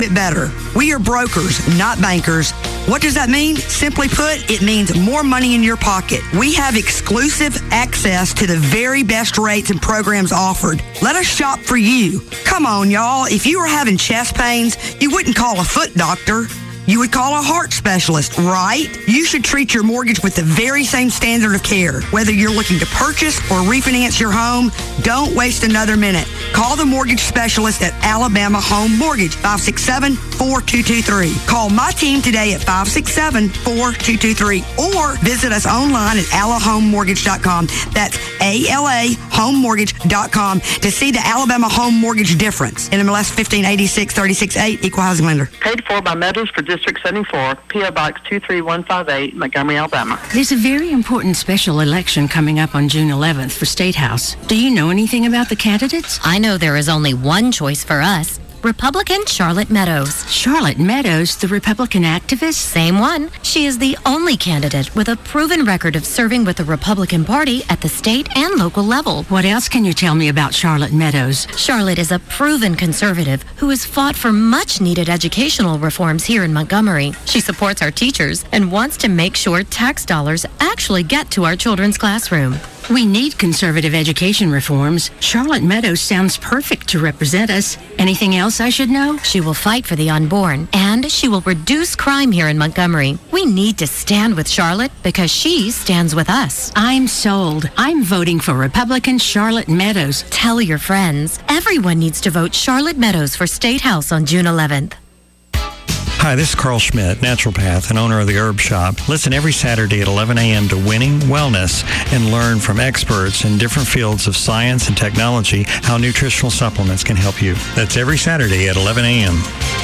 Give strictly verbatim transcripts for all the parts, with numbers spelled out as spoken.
bit better. We are brokers, not bankers. What does that mean? Simply put, it means more money in your pocket. We have exclusive access to the very best rates and programs offered. Let us shop for you. Come on, y'all. If you were having chest pains, you wouldn't call a foot doctor. You would call a heart specialist, right? You should treat your mortgage with the very same standard of care. Whether you're looking to purchase or refinance your home, don't waste another minute. Call the mortgage specialist at Alabama Home Mortgage, five six seven, four two two three. Call my team today at five six seven, four two two three or visit us online at ala home mortgage dot com. That's A L A home mortgage dot com to see the Alabama Home Mortgage difference. N M L S fifteen eighty-six thirty-six eight, Equal Housing Lender. Paid for by Meadows for District seventy-four, P O Box two three one five eight, Montgomery, Alabama. There's a very important special election coming up on June eleventh for State House. Do you know anything about the candidates? I know there is only one choice for us. Republican Charlotte Meadows. Charlotte Meadows, the Republican activist? Same one. She is the only candidate with a proven record of serving with the Republican Party at the state and local level. What else can you tell me about Charlotte Meadows? Charlotte is a proven conservative who has fought for much-needed educational reforms here in Montgomery. She supports our teachers and wants to make sure tax dollars actually get to our children's classroom. We need conservative education reforms. Charlotte Meadows sounds perfect to represent us. Anything else I should know? She will fight for the unborn, and she will reduce crime here in Montgomery. We need to stand with Charlotte because she stands with us. I'm sold. I'm voting for Republican Charlotte Meadows. Tell your friends. Everyone needs to vote Charlotte Meadows for State House on June eleventh. Hi, this is Carl Schmidt, naturopath and owner of the Herb Shop. Listen every Saturday at eleven a.m. to Winning Wellness and learn from experts in different fields of science and technology how nutritional supplements can help you. That's every Saturday at eleven a.m.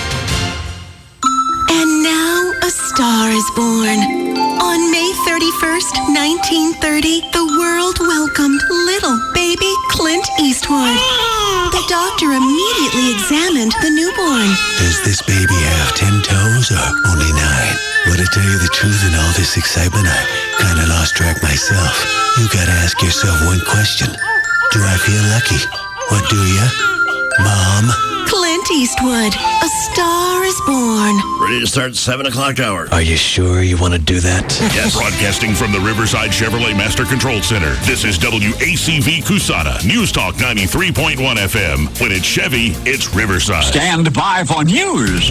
And now a star is born. On May thirty-first, nineteen thirty, the world welcomed little baby Clint Eastwood. The doctor immediately examined the newborn. Does this baby have ten toes or only nine? Well, to tell you the truth, in all this excitement, I kind of lost track myself. You gotta ask yourself one question. Do I feel lucky? What do ya? Mom? Clint Eastwood, A Star is Born. Ready to start seven o'clock hour. Are you sure you want to do that? Yes. Broadcasting from the Riverside Chevrolet Master Control Center, this is W A C V Cusana, News Talk ninety-three point one F M. When it's Chevy, it's Riverside. Stand by for news.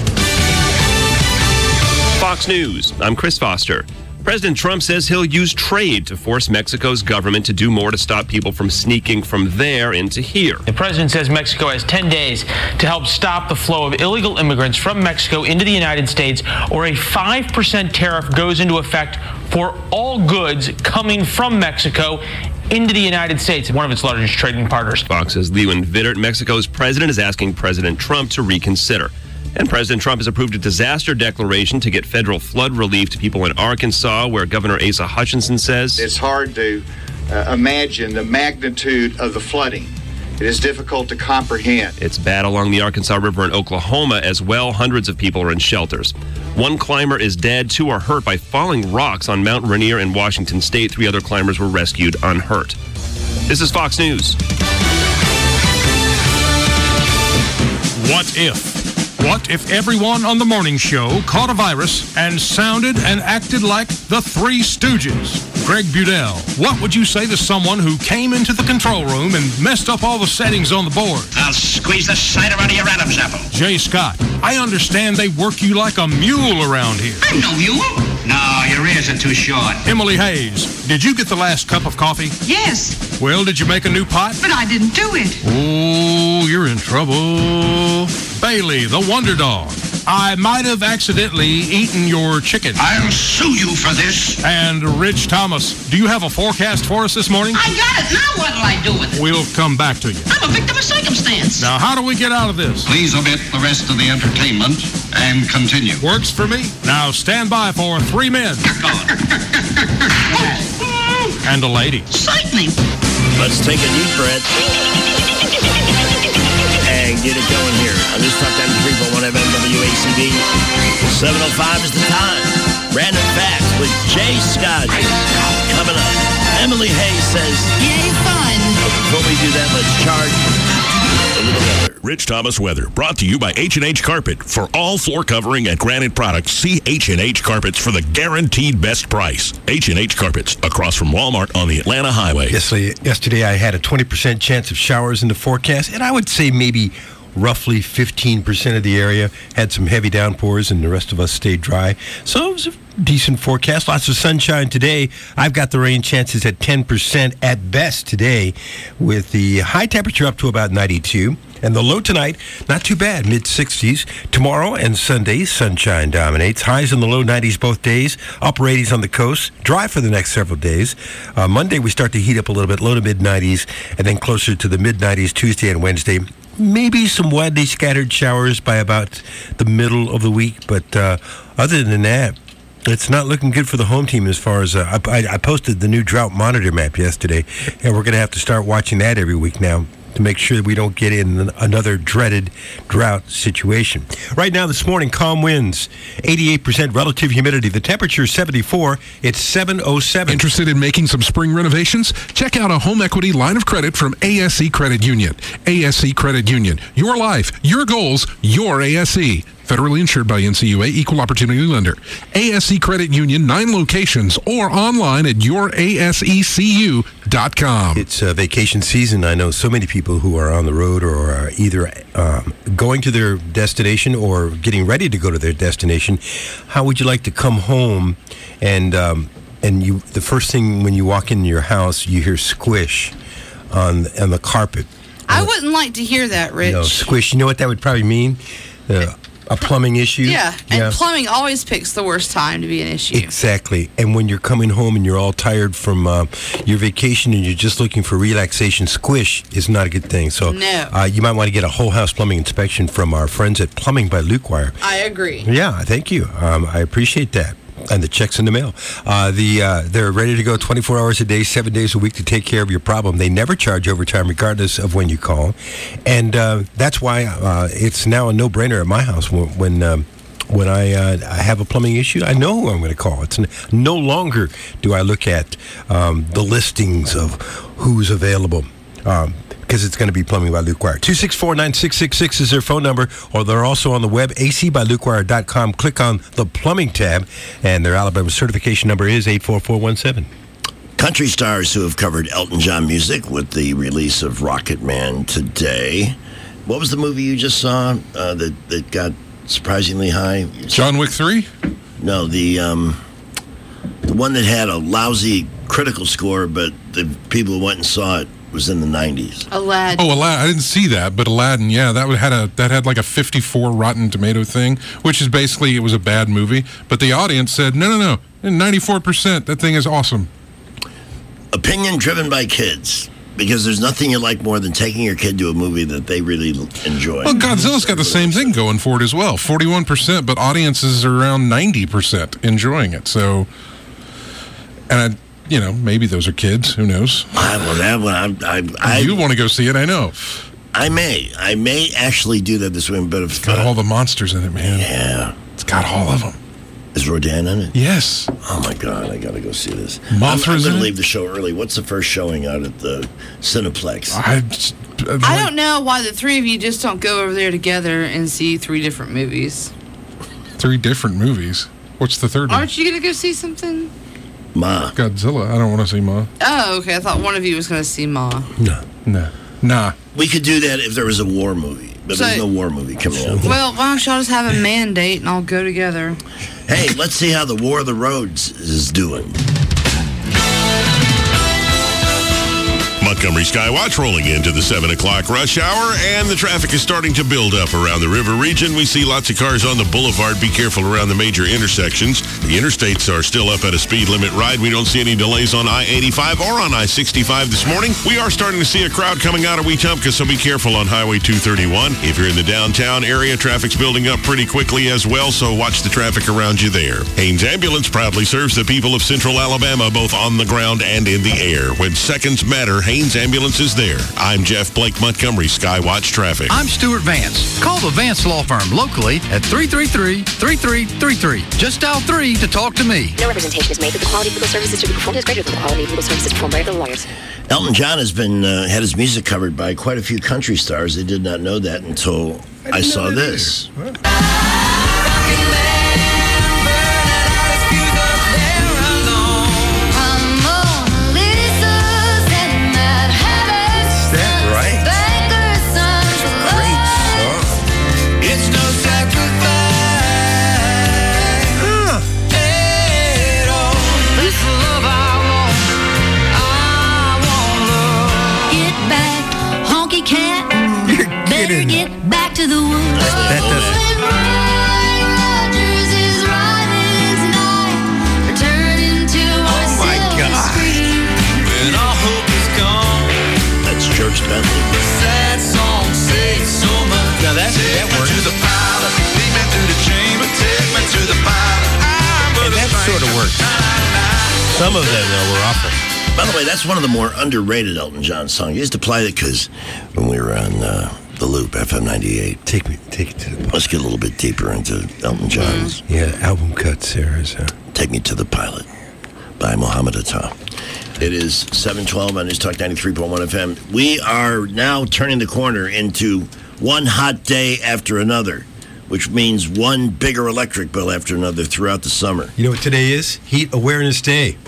Fox News, I'm Chris Foster. President Trump says he'll use trade to force Mexico's government to do more to stop people from sneaking from there into here. The president says Mexico has ten days to help stop the flow of illegal immigrants from Mexico into the United States, or a five percent tariff goes into effect for all goods coming from Mexico into the United States, one of its largest trading partners. Fox's Lewin Vittert, Mexico's president, is asking President Trump to reconsider. And President Trump has approved a disaster declaration to get federal flood relief to people in Arkansas, where Governor Asa Hutchinson says it's hard to uh, imagine the magnitude of the flooding. It is difficult to comprehend. It's bad along the Arkansas River in Oklahoma as well. Hundreds of people are in shelters. One climber is dead. Two are hurt by falling rocks on Mount Rainier in Washington State. Three other climbers were rescued unhurt. This is Fox News. What if? What if everyone on the morning show caught a virus and sounded and acted like the Three Stooges? Greg Budell, what would you say to someone who came into the control room and messed up all the settings on the board? I'll squeeze the cider out of your Adam's apple. Jay Scott, I understand they work you like a mule around here. I'm no mule. No, your ears are too short. Emily Hayes, did you get the last cup of coffee? Yes. Well, did you make a new pot? But I didn't do it. Oh, you're in trouble. Bailey, the Wonder Dog. I might have accidentally eaten your chicken. I'll sue you for this. And Rich Thomas, do you have a forecast for us this morning? I got it. Now what'll I do with it? We'll come back to you. I'm a victim of circumstance. Now, how do we get out of this? Please omit the rest of the entertainment and continue. Works for me. Now stand by for three men. And a lady. Sightening. Let's take a deep breath and get it going here on News Talk ninety-three point one F M W A C V. seven oh five is the time. Random facts with Jay Scott coming up. Emily Hayes says, yay fun. Before we do that, let's charge a little weather. Rich Thomas weather, brought to you by H and H Carpet. For all floor covering and granite products, see H and H Carpets for the guaranteed best price. H and H Carpets, across from Walmart on the Atlanta Highway. Yesterday, I had a twenty percent chance of showers in the forecast, and I would say maybe roughly fifteen percent of the area had some heavy downpours, and the rest of us stayed dry. So it was a decent forecast. Lots of sunshine today. I've got the rain chances at ten percent at best today, with the high temperature up to about ninety-two. And the low tonight, not too bad, mid sixties. Tomorrow and Sunday, sunshine dominates. Highs in the low nineties both days. Upper eighties on the coast. Dry for the next several days. Uh, Monday, we start to heat up a little bit, low to mid nineties, and then closer to the mid nineties Tuesday and Wednesday. Maybe some widely scattered showers by about the middle of the week. But uh, other than that, it's not looking good for the home team as far as... Uh, I, I posted the new drought monitor map yesterday, and we're going to have to start watching that every week now to make sure we don't get in another dreaded drought situation. Right now, this morning, calm winds, eighty-eight percent relative humidity. The temperature is seventy-four. It's seven oh seven. Interested in making some spring renovations? Check out a home equity line of credit from A S E Credit Union. A S E Credit Union. Your life, your goals, your A S E. Federally insured by N C U A, Equal Opportunity Lender. A S E Credit Union, nine locations, or online at your A S E C U dot com. It's uh, vacation season. I know so many people who are on the road or are either um, going to their destination or getting ready to go to their destination. How would you like to come home and um, and you? The first thing when you walk into your house, you hear squish on on the carpet. I wouldn't like to hear that, Rich. No, squish. You know what that would probably mean? Uh, A plumbing issue? Yeah, and yeah. plumbing always picks the worst time to be an issue. Exactly. And when you're coming home and you're all tired from uh, your vacation and you're just looking for relaxation, squish is not a good thing. So no. uh, you might want to get a whole house plumbing inspection from our friends at Plumbing by Luke Wire. I agree. Yeah, thank you. Um, I appreciate that. And the check's in the mail. Uh, the uh, they're ready to go twenty-four hours a day, seven days a week to take care of your problem. They never charge overtime regardless of when you call. And uh, that's why uh, it's now a no-brainer at my house when when, um, when I, uh, I have a plumbing issue. I know who I'm going to call. It's n- no longer do I look at um, the listings of who's available. Um, because it's going to be Plumbing by Luke Wire. two six four, nine six six six is their phone number, or they're also on the web, a c by luke wire dot com. Click on the plumbing tab, and their Alabama certification number is eight four four one seven. Country stars who have covered Elton John music with the release of Rocket Man today. What was the movie you just saw uh, that, that got surprisingly high? John Wick three? No, the um, the one that had a lousy critical score, but the people who went and saw it was in the nineties. Aladdin. Oh, Aladdin. I didn't see that, but Aladdin, yeah, that had a that had like a fifty-four Rotten Tomato thing, which is basically it was a bad movie. But the audience said, no, no, no, ninety-four percent. That thing is awesome. Opinion driven by kids, because there's nothing you like more than taking your kid to a movie that they really enjoy. Well, Godzilla's got the same thing going for it as well, forty-one percent, but audiences are around ninety percent enjoying it. So, and I. You know, maybe those are kids. Who knows? I, well, that one, I, I, I, you want to go see it? I know. I may. I may actually do that this week, but if, it's got uh, all the monsters in it, man. Yeah, it's got all of them. Is Rodan in it? Yes. Oh my God, I gotta go see this. Mothra's I'm, I'm in gonna it? leave the show early. What's the first showing out at the Cineplex? I, like, I don't know why the three of you just don't go over there together and see three different movies. Three different movies. What's the third one? Aren't you gonna go see something? Ma. Godzilla. I don't want to see Ma. Oh, okay. I thought one of you was going to see Ma. No. No. Nah. We could do that if there was a war movie, but so, there's no war movie coming out. Well, why don't y'all just have a mandate and I'll go together? Hey, let's see how the War of the Roads is doing. Montgomery Skywatch rolling into the seven o'clock rush hour, and the traffic is starting to build up around the river region. We see lots of cars on the boulevard. Be careful around the major intersections. The interstates are still up at a speed limit ride. We don't see any delays on I eighty-five or on I sixty-five this morning. We are starting to see a crowd coming out of Wetumpka, so be careful on Highway two thirty-one. If you're in the downtown area, traffic's building up pretty quickly as well, so watch the traffic around you there. Haynes Ambulance proudly serves the people of Central Alabama, both on the ground and in the air. When seconds matter, Haynes Haynes Ambulance is there. I'm Jeff Blake, Montgomery Skywatch Traffic. I'm Stuart Vance. Call the Vance Law Firm locally at three three three, three three three three. Just dial three to talk to me. No representation is made that the quality of legal services to be performed is greater than the quality of legal services performed by other lawyers. Elton John has been uh, had his music covered by quite a few country stars. I did not know that until I, I saw this. Get back to the woods. That doesn't. Oh my God. When all hope is gone. That's George Bentley. Sad song says so much. Now that, that works. To the pilot, lead me through the chamber, take me to the pilot. That sort of works. Some of them, though, were awful. By the way, that's one of the more underrated Elton John songs. You used to play it because when we were on uh, The Loop, F M ninety-eight. Take me, take it to the pilot. Let's get a little bit deeper into Elton John's. Yeah, album cuts there is. Uh... Take Me to the Pilot by Mohammed Atta. It is seven twelve on News Talk ninety-three point one F M. We are now turning the corner into one hot day after another, which means one bigger electric bill after another throughout the summer. You know what today is? Heat Awareness Day.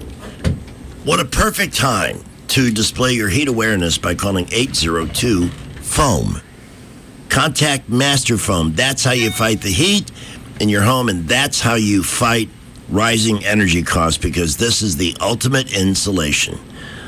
What a perfect time to display your heat awareness by calling eight zero two foam. Contact Master Foam. That's how you fight the heat in your home, and that's how you fight rising energy costs, because this is the ultimate insulation.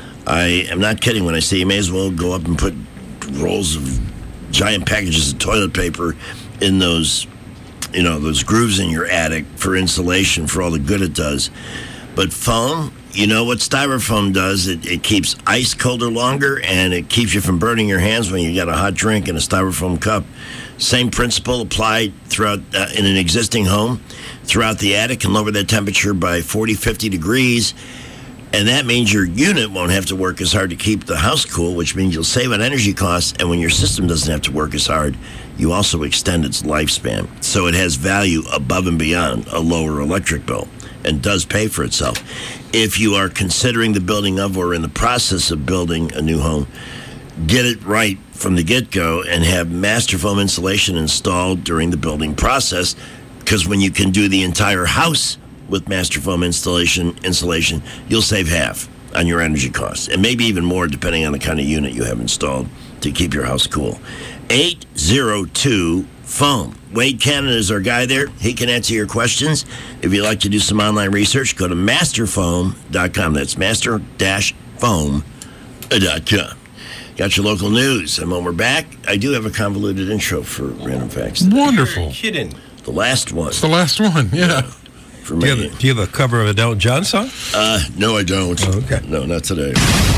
I am not kidding when I say you may as well go up and put rolls of giant packages of toilet paper in those, you know, those grooves in your attic for insulation, for all the good it does. But foam, you know what Styrofoam does? It, it keeps ice colder longer, and it keeps you from burning your hands when you got a hot drink in a Styrofoam cup. Same principle applied throughout uh, in an existing home throughout the attic, can lower that temperature by forty, fifty degrees. And that means your unit won't have to work as hard to keep the house cool, which means you'll save on energy costs. And when your system doesn't have to work as hard, you also extend its lifespan. So it has value above and beyond a lower electric bill, and does pay for itself. If you are considering the building of or in the process of building a new home, get it right from the get-go and have Master Foam insulation installed during the building process, because when you can do the entire house with Master Foam installation insulation, you'll save half on your energy costs, and maybe even more depending on the kind of unit you have installed to keep your house cool. eight zero two foam. Wade Cannon is our guy there. He can answer your questions. If you'd like to do some online research, go to master foam dot com. That's master dash foam dot com. Got your local news. And when we're back, I do have a convoluted intro for Random Facts today. Wonderful. Kidding. The last one. It's the last one, yeah. yeah. For do, me. you have a, do you have a cover of a Elton John song? Uh, no, I don't. Oh, okay. No, not today.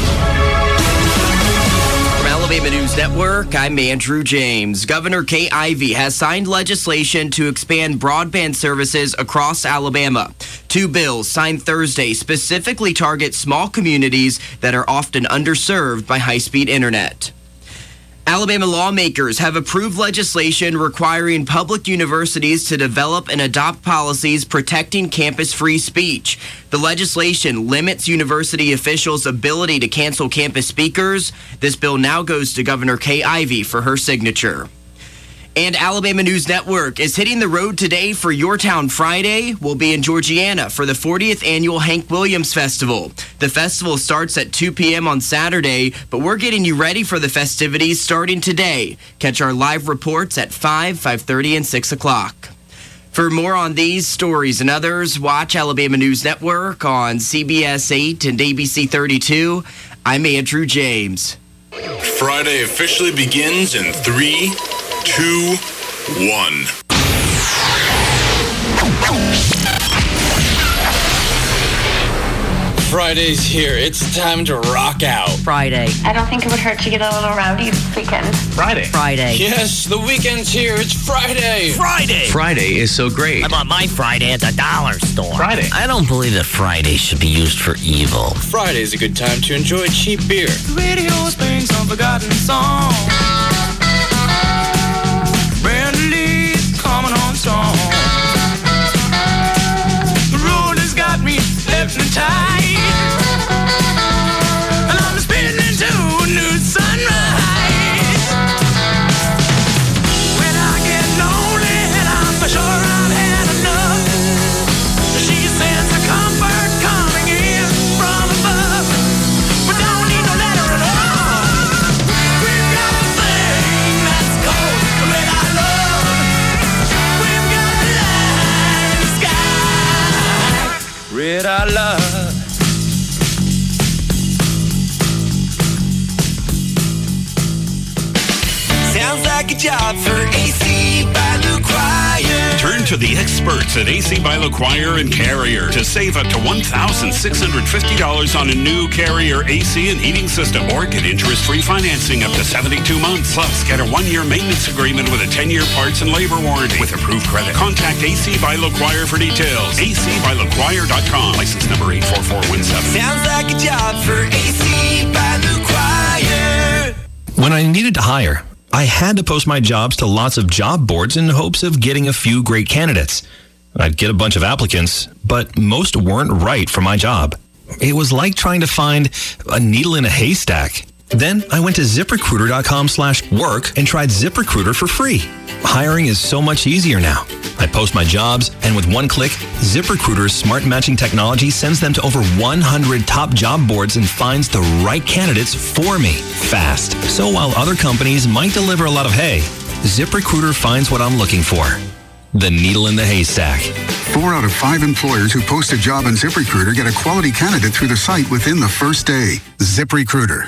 From Alabama News Network, I'm Andrew James. Governor Kay Ivey has signed legislation to expand broadband services across Alabama. Two bills signed Thursday specifically target small communities that are often underserved by high-speed internet. Alabama lawmakers have approved legislation requiring public universities to develop and adopt policies protecting campus free speech. The legislation limits university officials' ability to cancel campus speakers. This bill now goes to Governor Kay Ivey for her signature. And Alabama News Network is hitting the road today for Your Town Friday. We'll be in Georgiana for the fortieth Annual Hank Williams Festival. The festival starts at two p.m. on Saturday, but we're getting you ready for the festivities starting today. Catch our live reports at five, five thirty, and six o'clock. For more on these stories and others, watch Alabama News Network on C B S eight and A B C thirty-two. I'm Andrew James. Friday officially begins in three, two, one. Friday's here. It's time to rock out. Friday. I don't think it would hurt to get a little rowdy this weekend. Friday. Friday. Yes, the weekend's here. It's Friday. Friday. Friday is so great. I bought my Friday at the dollar store. Friday. I don't believe that Friday should be used for evil. Friday's a good time to enjoy cheap beer. The radio sings some forgotten song. Brand new leaves coming on strong. The road has got me hypnotized, and I'm spinning into a new sunrise. When I get lonely and I'm for sure I've had enough, she sends the comfort coming in from above. We don't need no letter at all. We've got a thing that's called red eye love. We've got a light in the sky. Red eye love. Sounds like a job for A C by LaQuire. Turn to the experts at A C by LaQuire and Carrier to save up to one thousand six hundred fifty dollars on a new Carrier A C and heating system, or get interest-free financing up to seventy-two months. Plus, get a one-year maintenance agreement with a ten-year parts and labor warranty with approved credit. Contact A C by LaQuire for details. A C by LaQuire dot com. License number eight four four one seven. Sounds like a job for A C by LaQuire. When I needed to hire, I had to post my jobs to lots of job boards in hopes of getting a few great candidates. I'd get a bunch of applicants, but most weren't right for my job. It was like trying to find a needle in a haystack. Then I went to ZipRecruiter dot com slash work and tried ZipRecruiter for free. Hiring is so much easier now. I post my jobs, and with one click, ZipRecruiter's smart matching technology sends them to over one hundred top job boards and finds the right candidates for me fast. So while other companies might deliver a lot of hay, ZipRecruiter finds what I'm looking for. The needle in the haystack. Four out of five employers who post a job on ZipRecruiter get a quality candidate through the site within the first day. ZipRecruiter.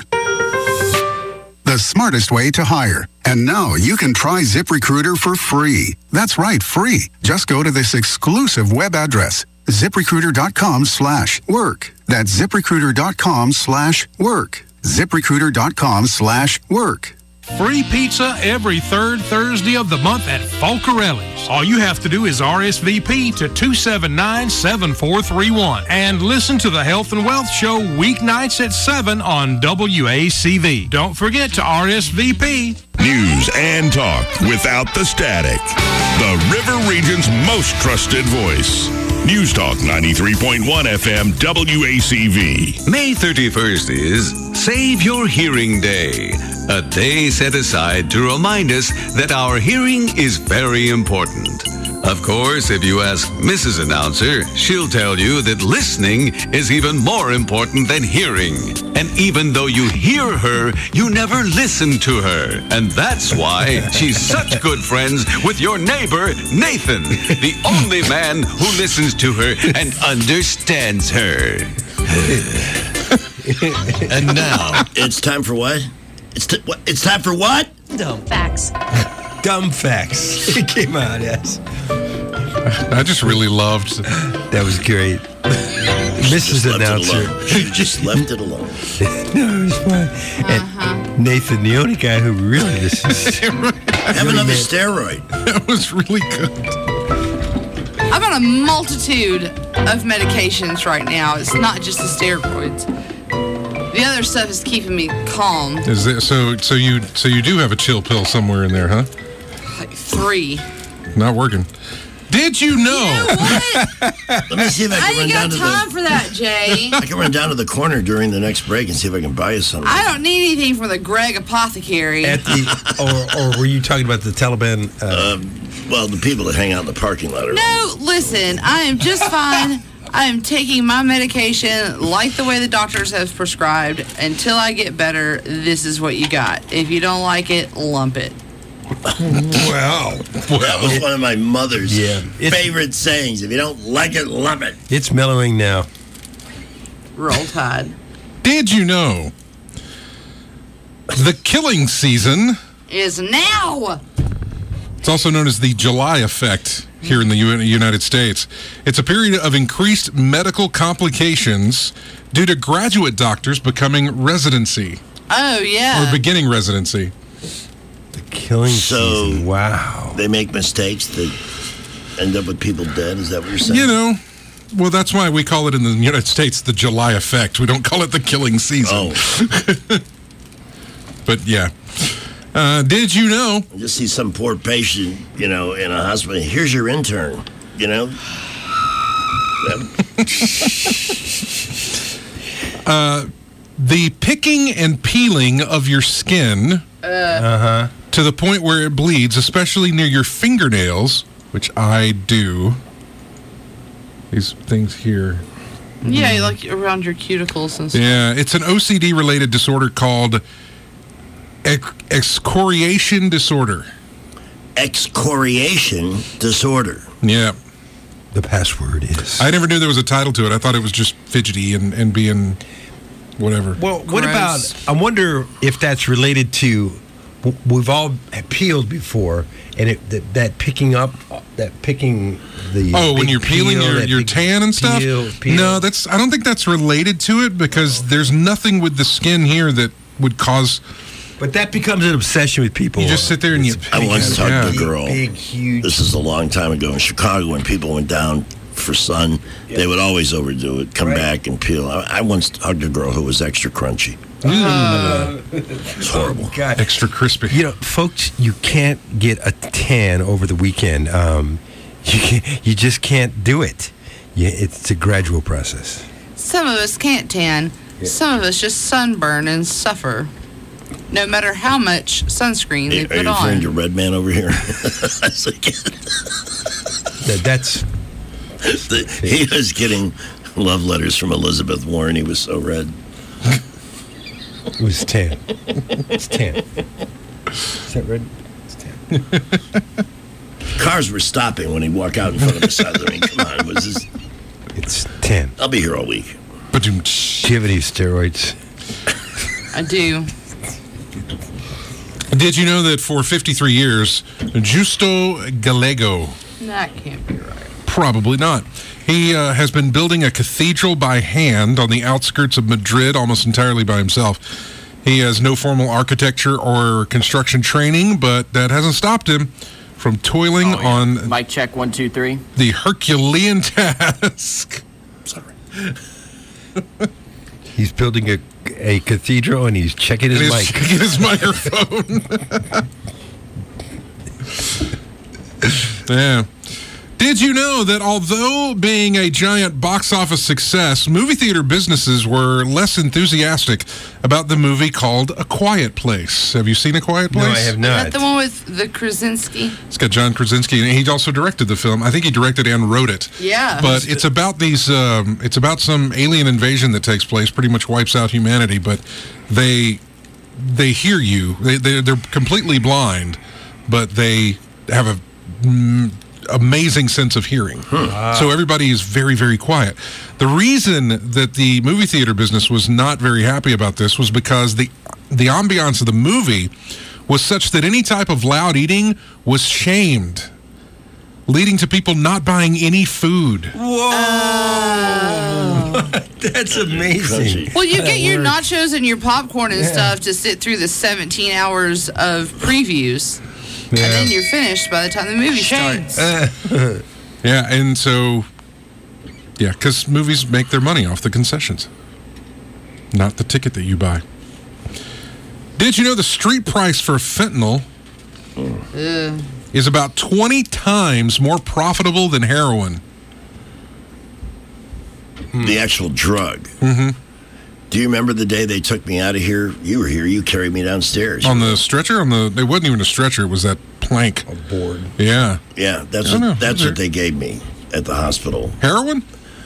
The smartest way to hire. And now you can try ZipRecruiter for free. That's right, free. Just go to this exclusive web address, ZipRecruiter dot com slash work. That's ZipRecruiter dot com slash work. ZipRecruiter dot com slash work. Free pizza every third Thursday of the month at Falcarelli's. All you have to do is R S V P to two seven nine, seven four three one and listen to the Health and Wealth Show weeknights at seven on W A C V. Don't forget to R S V P. News and talk without the static. The River Region's most trusted voice. News Talk ninety-three point one F M W A C V. May thirty-first is Save Your Hearing Day, a day set aside to remind us that our hearing is very important. Of course, if you ask Missus Announcer, she'll tell you that listening is even more important than hearing. And even though you hear her, you never listen to her. And that's why she's such good friends with your neighbor, Nathan, the only man who listens to her and understands her. And now it's time for what? It's t- what? It's time for what? Dumb facts. Dumb facts. It came out, yes. I just really loved. That was great. Missus Announcer. She just left it alone. No, it was fine. Uh-huh. And Nathan, the only guy who really listens. Have another steroid. That was really good. I'm on a multitude of medications right now. It's not just the steroids. The other stuff is keeping me calm. Is that so? So you so you do have a chill pill somewhere in there, huh? Like three. Not working. Did you know? You know what? Let me see if I I can run ain't down got to time the. for that, Jay. I can run down to the corner during the next break and see if I can buy you something. I don't need anything from the Greg Apothecary. At the, or, or were you talking about the Taliban? Uh, um, well, the people that hang out in the parking lot are. No, listen, I am just fine. I am taking my medication like the way the doctors have prescribed. Until I get better, this is what you got. If you don't like it, lump it. Wow. That was one of my mother's Yeah. favorite sayings. If you don't like it, lump it. It's mellowing now. Roll Tide. Did you know the killing season Is now. It's also known as the July effect here in the U- United States. It's a period of increased medical complications due to graduate doctors becoming residency. Oh, yeah. Or beginning residency. The killing so, season. Wow. They make mistakes that end up with people dead. Is that what you're saying? You know, well, that's why we call it in the United States the July effect. We don't call it the killing season. Oh. But, yeah. Uh, did you know? You just see some poor patient, you know, in a hospital. Here's your intern, you know? uh, the picking and peeling of your skin uh. uh-huh. to the point where it bleeds, especially near your fingernails, which I do. These things here. Yeah, like around your cuticles and stuff. Yeah, it's an O C D-related disorder called ex- excoriation disorder. Excoriation disorder. Yeah. The password is. I never knew there was a title to it. I thought it was just fidgety and, and being whatever. Well, what about, I wonder if that's related to, we've all peeled before, and it, that, that picking up, that picking the... Oh, when you're peeling peel, your, your tan and stuff? Peel, peel. No, that's. I don't think that's related to it because oh. there's nothing with the skin here that would cause... But that becomes an obsession with people. You just sit there and you... I once talked yeah. to a girl. Big, huge... This is a long time ago in Chicago when people went down for sun. Yeah. They would always overdo it, come right. back and peel. I, I once hugged a girl who was extra crunchy. Uh, it's horrible. God. Extra crispy. You know, folks, you can't get a tan over the weekend. Um, you, can't, you just can't do it. You, it's a gradual process. Some of us can't tan. Yeah. Some of us just sunburn and suffer. No matter how much sunscreen hey, they put are you on. referring to Red Man over here? that, that's... The, he was getting love letters from Elizabeth Warren. He was so red. It was tan. It's tan. Is that red? It's tan. Cars were stopping when he'd walk out in front of us. I mean, come on. Was this... It's tan. I'll be here all week. Do you have any steroids? I do. Did you know that for fifty-three years, Justo Gallego... That can't be right. Probably not. He uh, has been building a cathedral by hand on the outskirts of Madrid almost entirely by himself. He has no formal architecture or construction training, but that hasn't stopped him from toiling oh, yeah. on... Mic check, one, two, three. ...the Herculean task. Sorry. He's building a, a cathedral and he's checking his and mic. He's checking his microphone. Yeah. Did you know that although being a giant box office success, movie theater businesses were less enthusiastic about the movie called A Quiet Place? Have you seen A Quiet Place? No, I have not. Is that the one with the Krasinski? It's got John Krasinski, and he also directed the film. I think he directed and wrote it. Yeah. But it's about these. Um, it's about some alien invasion that takes place, pretty much wipes out humanity. But they they hear you. They they they're completely blind, but they have a mm, amazing sense of hearing. Hmm. Ah. So everybody is very, very quiet. The reason that the movie theater business was not very happy about this was because the the ambiance of the movie was such that any type of loud eating was shamed, leading to people not buying any food. Whoa! Oh. That's amazing. Well, you get your nachos and your popcorn and yeah. stuff to sit through the seventeen hours of previews. Yeah. And then you're finished by the time the movie starts. Uh, yeah, and so, yeah, because movies make their money off the concessions, not the ticket that you buy. Did you know the street price for fentanyl uh. is about twenty times more profitable than heroin? The actual drug. Mm-hmm. Do you remember the day they took me out of here? You were here. You carried me downstairs. On the stretcher? On the it wasn't even a stretcher. It was that plank. A board. Yeah. Yeah, that's what, know. that's what they gave me at the hospital. Heroin?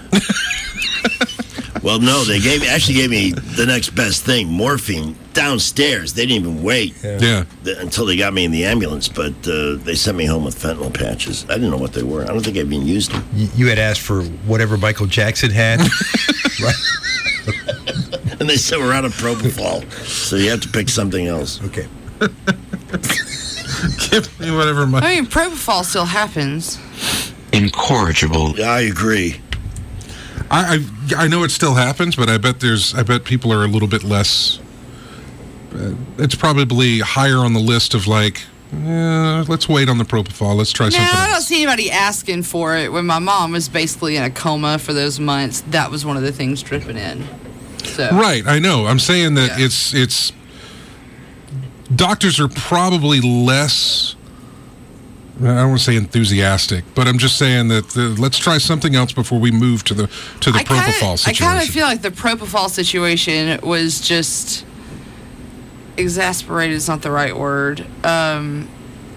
Well, no, they gave actually gave me the next best thing, morphine, downstairs. They didn't even wait yeah. Yeah. The, until they got me in the ambulance, but uh, they sent me home with fentanyl patches. I didn't know what they were. I don't think I'd even used them. You, you had asked for whatever Michael Jackson had, right? And they said we're out of propofol, so you have to pick something else. Okay. Give me whatever my... I mean, propofol still happens. Incorrigible. Yeah, I agree. I, I I know it still happens, but I bet there's I bet people are a little bit less. Uh, it's probably higher on the list of like, eh, let's wait on the propofol. Let's try No, something I else. don't see anybody asking for it. When my mom was basically in a coma for those months, that was one of the things dripping in. So. Right, I know. I'm saying that Yeah. it's it's doctors are probably less. I don't want to say enthusiastic, but I'm just saying that the, let's try something else before we move to the to the I kinda, propofol I situation. kind of feel like the propofol situation was just exasperated. Is not the right word. Um,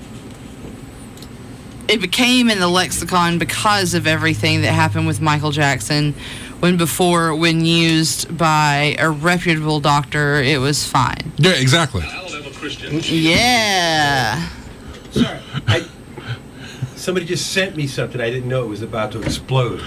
it became in the lexicon because of everything that happened with Michael Jackson. When before, when used by a reputable doctor, it was fine. Yeah, exactly. Yeah. Sorry, I, somebody just sent me something. I didn't know it was about to explode.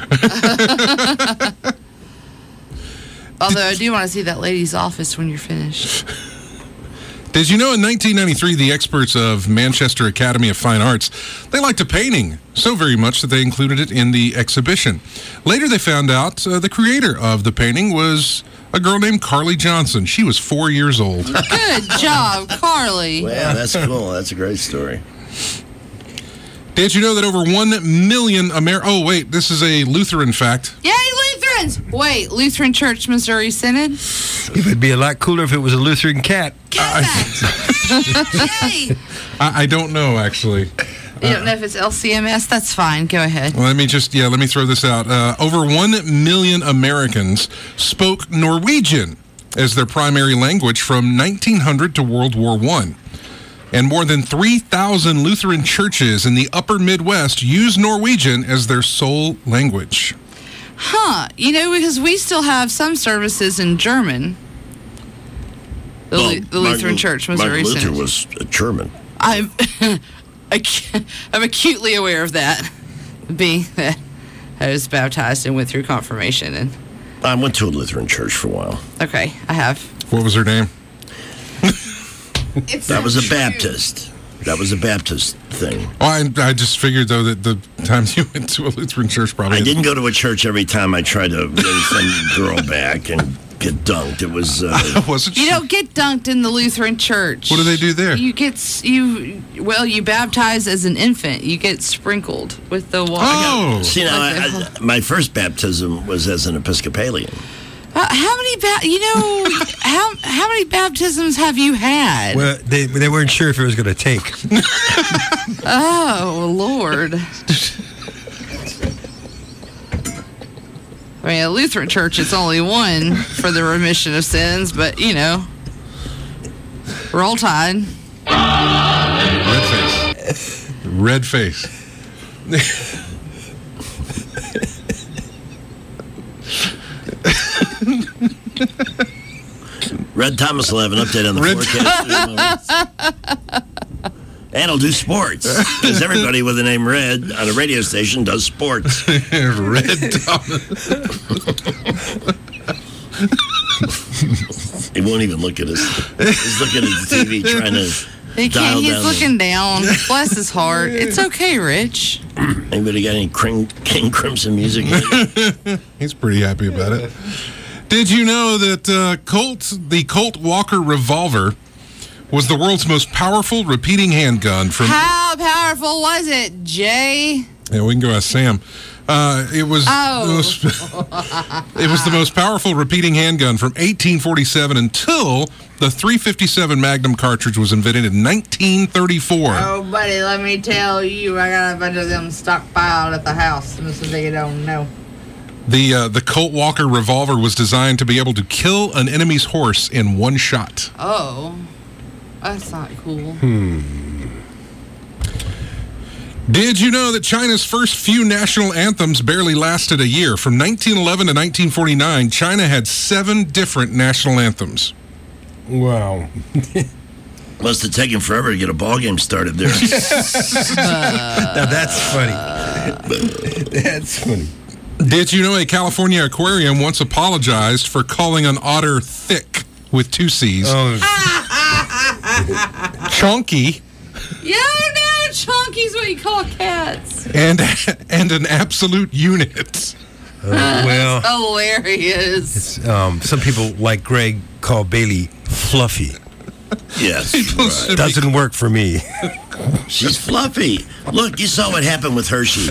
Although I do want to see that lady's office when you're finished. Did you know in nineteen ninety-three, the experts of Manchester Academy of Fine Arts, they liked a painting so very much that they included it in the exhibition. Later, they found out uh, the creator of the painting was a girl named Carly Johnson. She was four years old. Good job, Carly. Well, that's cool. That's a great story. Did you know that over one million Amer... Oh, wait, this is a Lutheran fact. Yay, Lutherans! Wait, Lutheran Church, Missouri Synod? It would be a lot cooler if it was a Lutheran cat. Yay! I, I don't know, actually. You don't know if it's L C M S? That's fine. Go ahead. Well, let me just, yeah, let me throw this out. Uh, over one million Americans spoke Norwegian as their primary language from nineteen hundred to World War One. And more than three thousand Lutheran churches in the upper Midwest use Norwegian as their sole language. Huh. You know, because we still have some services in German. The, Well, Lu- the Lutheran Martin- Church, Missouri Martin Luther Synod. was a German. I'm, ac- I'm acutely aware of that, being that I was baptized and went through confirmation. And I went to a Lutheran church for a while. okay, I have. What was her name? It's That was a true. Baptist. That was a Baptist thing. Oh, I, I just figured, though, that the times you went to a Lutheran church probably... I didn't go to a church every time I tried to win some girl back and get dunked. It was... Uh, was it? You don't get dunked in the Lutheran Church. What do they do there? You get s- you well, you baptize as an infant. You get sprinkled with the water. Oh! see, now, Like I, the- I, my first baptism was as an Episcopalian. Uh, how many ba- you know how how many baptisms have you had? Well, they they weren't sure if it was going to take. Oh Lord! I mean, a Lutheran church, it's only one for the remission of sins, but you know, roll tide. Red face. Red face. Red Thomas will have an update on the Red- forecast. And he'll do sports. Because everybody with the name Red on a radio station does sports. Red Thomas. He won't even look at us. He's looking at the T V trying to He dial can't. He's down. looking down. Bless his heart. It's okay, Rich. The, anybody got any King, King Crimson music? He's pretty happy about it. Did you know that uh, Colt, the Colt Walker revolver was the world's most powerful repeating handgun from... How powerful was it, Jay? Yeah, we can go ask Sam. Uh, it was Oh. the most, it was the most powerful repeating handgun from eighteen forty-seven until the three fifty-seven Magnum cartridge was invented in nineteen thirty-four. Oh, buddy, let me tell you, I got a bunch of them stockpiled at the house, so they don't know. The uh, the Colt Walker revolver was designed to be able to kill an enemy's horse in one shot. Oh, that's not cool. Hmm. Did you know that China's first few national anthems barely lasted a year? From nineteen eleven to nineteen forty-nine, China had seven different national anthems. Wow. Must have taken forever to get a ball game started there. Now that's funny. That's funny. Did you know a California aquarium once apologized for calling an otter thick with two C's? Oh, Chonky. Yeah. chunky's what you call cats. And and an absolute unit. Uh, well, That's hilarious. it's, um, some people like Greg call Bailey fluffy. Yes. Right. Doesn't work for me. She's fluffy. Look, you saw what happened with Hershey.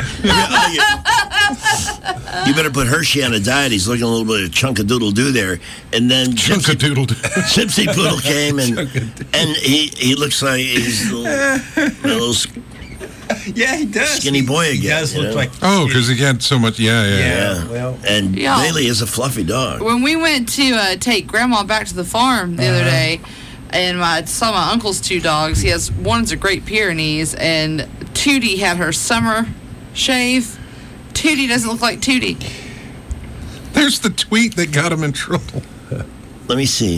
You better put Hershey on a diet. He's looking a little bit of chunk-a-doodle-doo there. And then Gypsy, Gypsy Poodle came, and and he, he looks like he's a little, a little yeah, he does. skinny boy again. He does look know? like... Oh, because he had so much. Yeah, yeah. Yeah. well. And Yeah. Bailey is a fluffy dog. When we went to uh, take Grandma back to the farm the Uh-huh. other day, and my, I saw my uncle's two dogs. He has one's a Great Pyrenees, and Tootie had her summer shave. Tootie doesn't look like Tootie. There's the tweet that got him in trouble. Let me see.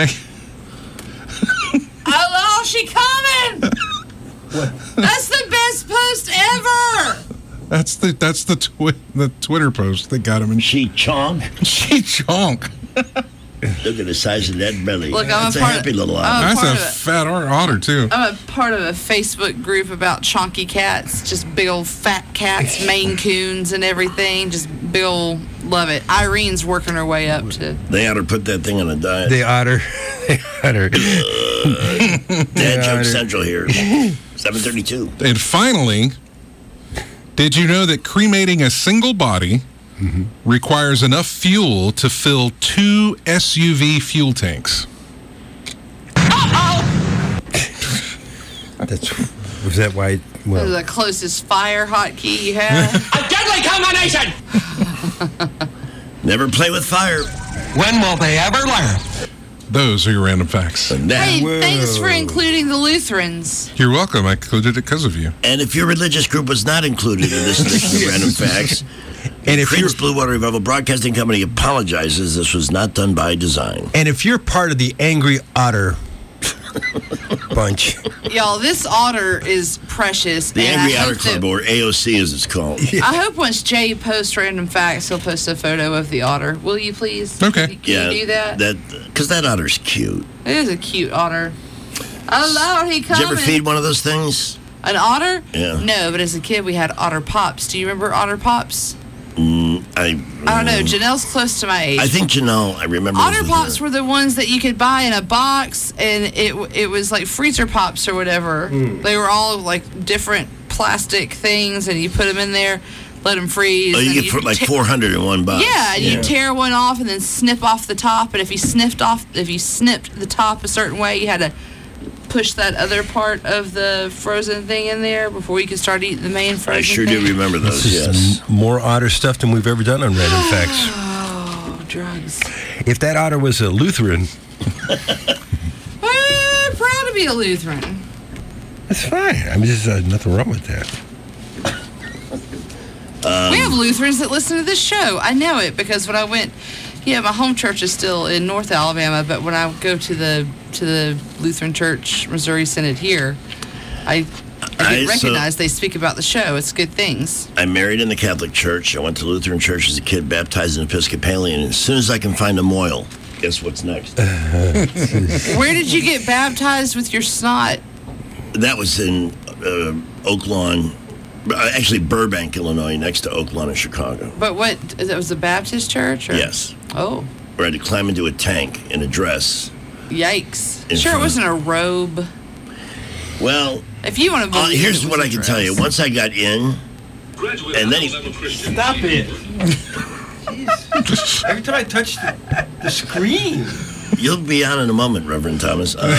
Hello, she coming? That's the best post ever. That's the that's the twi- the Twitter post that got him in. She chonk. She chonk. Look at the size of that belly. Look, I'm That's a a part happy of- little I'm otter. a That's part a of it. fat or- otter too. I'm a part of a Facebook group about chonky cats, just big old fat cats, Maine Coons and everything. Just big old, love it. Irene's working her way up to. They ought to put that thing on a diet. They otter. They otter. Dad Joke Central here. seven thirty-two. And finally, did you know that cremating a single body mm-hmm. requires enough fuel to fill two S U V fuel tanks? That's was that why? Well, the closest fire hotkey you have. A deadly combination! Never play with fire. When will they ever learn? Those are your random facts. Hey, thanks for including the Lutherans. You're welcome. I included it because of you. And if your religious group was not included in this edition of Random Facts, and if Creedence Blue Water Revival Broadcasting Company apologizes, this was not done by design. and if you're part of the Angry Otter bunch, Y'all, this otter is precious. The and Angry I Otter hope Club, that- or A O C as it's called. I hope once Jay posts random facts, he'll post a photo of the otter. Will you please? Okay. Can yeah, you do that? That because that otter's cute. It is a cute otter. Oh Lord, he Did coming. you ever feed one of those things? An otter? Yeah. No, but as a kid we had Otter Pops. Do you remember Otter Pops? Mm, I. I don't know. Janelle's close to my age. I think Janelle. I remember. Otter those Pops were the ones that you could buy in a box, and it it was like freezer pops or whatever. Mm. They were all like different plastic things, and you put them in there, let them freeze. Oh, and you get for like ta- four hundred in one box. Yeah, and you tear one off and then snip off the top. And if you sniffed off, if you snipped the top a certain way, you had to push that other part of the frozen thing in there before you could start eating the main frozen I sure thing. do remember those. this is Yes. m- more otter stuff than we've ever done on Random Facts. Oh, drugs. If that otter was a Lutheran, I'm proud to be a Lutheran. that's fine. I mean, there's uh, nothing wrong with that. Um, We have Lutherans that listen to this show. I know it because when I went, yeah, my home church is still in North Alabama, but when I go to the to the Lutheran Church Missouri Synod here, I, I I- get so- recognized. They speak about the show. It's good things. I married in the Catholic Church. I went to Lutheran Church as a kid, baptized in Episcopalian. And as soon as I can find a moil, guess what's next? Where did you get baptized with your snot? That was in uh, Oak Lawn, uh, actually Burbank, Illinois, next to Oak Lawn in Chicago. But what? That was a Baptist church? Or? Yes. Oh, Where I had to climb into a tank in a dress. yikes! In Sure, it front- wasn't a robe. Well, If you want to uh, believe, here's it what was I a can tell you. dress. Once I got in, and then he, Stop it. Jeez. Every time I touch the, the screen. You'll be on in a moment, Reverend Thomas. Um,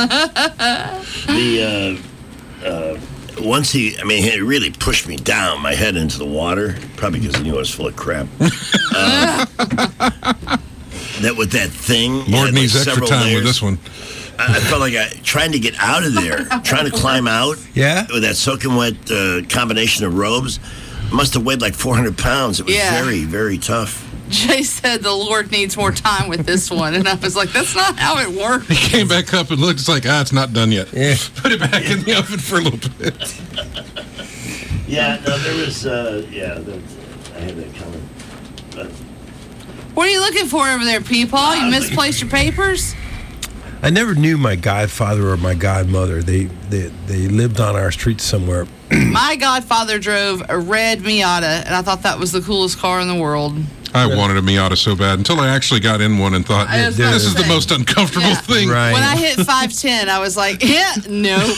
the uh, uh, once he, I mean, he really pushed me down, my head into the water, probably because he knew I was full of crap. Uh, that with that thing, it Lord had, needs like, extra several time layers. with this one. I, I felt like I trying to get out of there, trying to climb out. Yeah. With that soaking wet uh, combination of robes, I must have weighed like four hundred pounds. It was Yeah. very, very tough. Jay said the Lord needs more time with this one, and I was like, that's not how it works. He came back up and looked. It's like, ah, it's not done yet. Yeah. Put it back in the oven for a little bit. Yeah, no, there was, uh, yeah, that, I had that coming. But What are you looking for over there, Peepaw? You misplaced your papers? I never knew my godfather or my godmother. They they, they lived on our street somewhere. My godfather drove a red Miata, and I thought that was the coolest car in the world. I wanted a Miata so bad until I actually got in one and thought, I was this about is to the say. most uncomfortable Yeah. thing. Right. When I hit five ten, I was like, yeah, nope.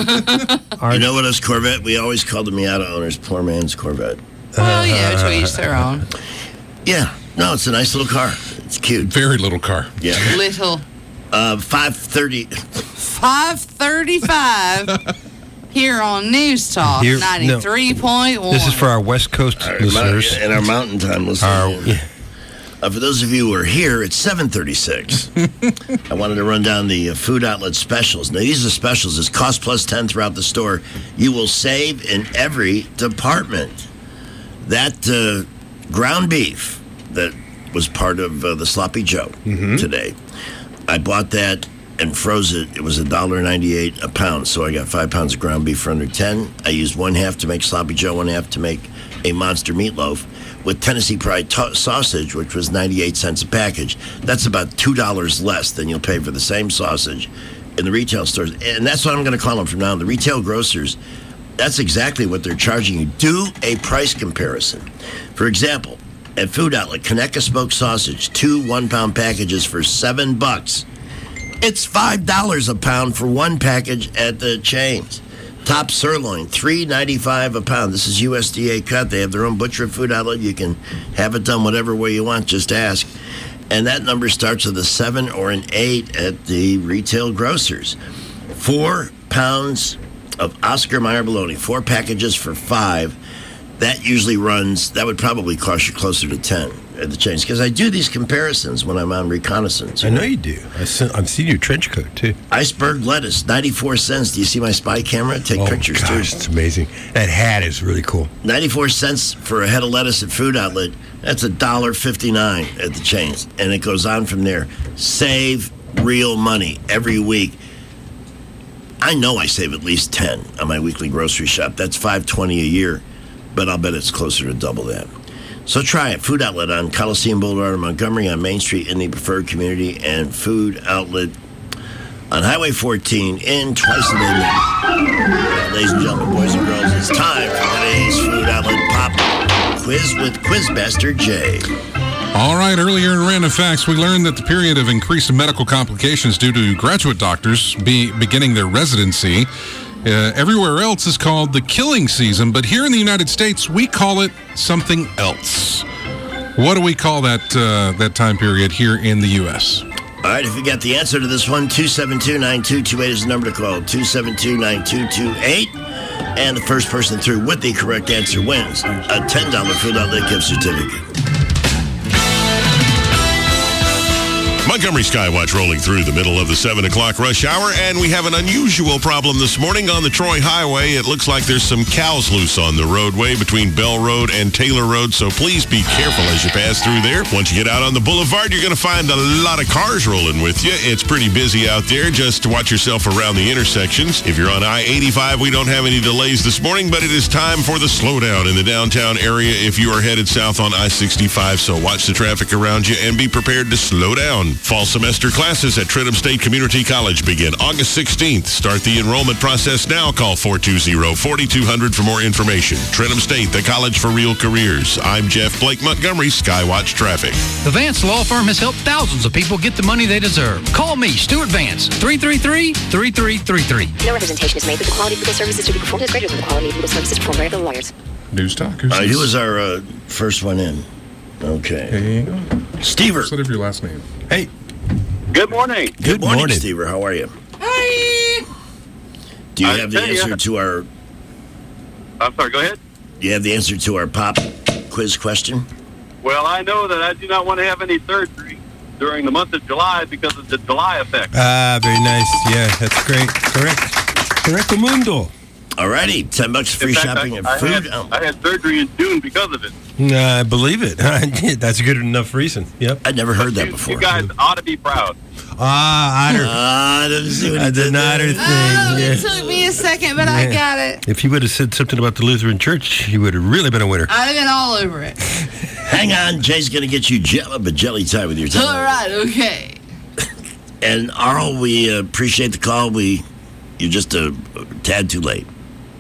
You know what, us Corvette, we always called the Miata owners poor man's Corvette. Well, yeah, to each their own. Yeah. No, it's a nice little car. It's cute. Very little car. Yeah. Little. Uh, five thirty. five thirty-five here on News Talk Here- no. ninety-three point one. This is for our West Coast Our listeners. mount- and our mountain time listeners. Our- yeah. Uh, for those of you who are here, it's seven thirty-six. I wanted to run down the uh, food outlet specials. Now, these are specials. It's cost plus ten throughout the store. You will save in every department. That uh, ground beef that was part of uh, the Sloppy Joe today, I bought that and froze it. It was one dollar ninety-eight a pound, so I got five pounds of ground beef for under ten. I used one half to make Sloppy Joe, one half to make a monster meatloaf with Tennessee Pride to- sausage, which was ninety-eight cents a package. That's about two dollars less than you'll pay for the same sausage in the retail stores. And that's what I'm going to call them from now on. The retail grocers, that's exactly what they're charging you. Do a price comparison. For example, at Food Outlet, Conecuh smoked sausage, two one-pound packages for seven bucks. It's five dollars a pound for one package at the chains. Top sirloin, three ninety-five a pound. This is U S D A cut. They have their own butcher at Food Outlet. You can have it done whatever way you want. Just ask. And that number starts with a seven or an eight at the retail grocers. Four pounds of Oscar Mayer bologna, four packages for five. That usually runs, that would probably cost you closer to ten at the chains. Because I do these comparisons when I'm on reconnaissance. I know you do. I se- I've seen your trench coat, too. Iceberg lettuce, ninety-four cents. Do you see my spy camera? Take oh, pictures, gosh, too. it's amazing. That hat is really cool. ninety-four cents for a head of lettuce at Food Outlet. That's one dollar fifty-nine at the chains. And it goes on from there. Save real money every week. I know I save at least ten on my weekly grocery shop. That's five twenty a year, but I'll bet it's closer to double that. So try it. Food Outlet on Coliseum Boulevard in Montgomery, on Main Street in the preferred community, and Food Outlet on Highway fourteen in twice a day. Now, ladies and gentlemen, boys and girls, it's time for today's Food Outlet Pop Quiz with Quizmaster Jay. All right, earlier in Random Facts, we learned that the period of increased medical complications due to graduate doctors be beginning their residency uh, everywhere else is called the killing season, but here in the United States, we call it something else. What do we call that uh, that time period here in the U S? All right, if you got the answer to this one, two seven two, nine two two eight is the number to call, two seven two, nine two two eight. And the first person through with the correct answer wins a ten dollar Food Outlet gift certificate. Montgomery Skywatch rolling through the middle of the seven o'clock rush hour, and we have an unusual problem this morning on the Troy Highway. It looks like there's some cows loose on the roadway between Bell Road and Taylor Road, so please be careful as you pass through there. Once you get out on the boulevard, you're going to find a lot of cars rolling with you. It's pretty busy out there. Just watch yourself around the intersections. If you're on I eighty-five, we don't have any delays this morning, but it is time for the slowdown in the downtown area if you are headed south on I sixty-five, so watch the traffic around you and be prepared to slow down. Fall semester classes at Trenton State Community College begin August sixteenth. Start the enrollment process now. Call four two zero, four two zero zero for more information. Trenton State, the college for real careers. I'm Jeff Blake Montgomery, Skywatch Traffic. The Vance Law Firm has helped thousands of people get the money they deserve. Call me, Stuart Vance, three three three, three three three three. No representation is made that the quality of legal services to be performed is greater than the quality of legal services performed by other lawyers. News Talk. All right, who was our uh, first one in? Okay. Hey, Stever. Instead of your last name. Hey. Good morning. Good, Good morning, morning. Stever. How are you? Hi. Do you I have the tell ya. answer to our... I'm sorry, go ahead. Do you have the answer to our pop quiz question? Well, I know that I do not want to have any surgery during the month of July because of the July effect. Ah, very nice. Yeah, that's great. Correct. Correcto mundo. All righty, ten bucks free In fact, shopping I, and I food. Had, Oh, I had surgery in June because of it. I believe it. That's a good enough reason. Yep. I'd never heard that You, before. you guys ought to be proud. Ah, otter. Ah, I didn't see what he Uh, the did there. otter thing. Oh, yeah. it took me a second, but I Yeah. got it. If you would have said something about the Lutheran Church, you would have really been a winner. I've been all over it. Hang on, Jay's going to get you jello, but jelly time with your All tongue. right, okay. And Arl, we uh, appreciate the call. We, you're just a, a tad too late.